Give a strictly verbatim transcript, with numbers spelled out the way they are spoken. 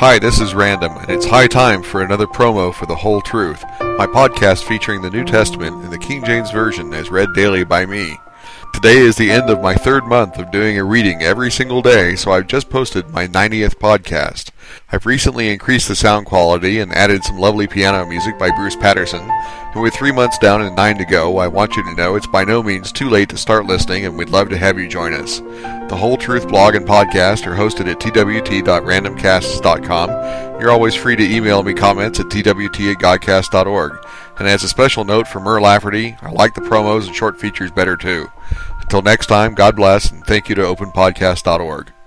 Hi, this is Random, and it's high time for another promo for The Whole Truth, my podcast featuring the New Testament in the King James Version as read daily by me. Today is the end of my third month of doing a reading every single day, so I've just posted my ninetieth podcast. I've recently increased the sound quality and added some lovely piano music by Bruce Patterson, and with three months down and nine to go, I want you to know it's by no means too late to start listening, and we'd love to have you join us. The Whole Truth blog and podcast are hosted at t w t dot random casts dot com. You're always free to email me comments at t w t at godcast dot org. And as a special note for Mur Lafferty, I like the promos and short features better too. Until next time, God bless, and thank you to open podcast dot org.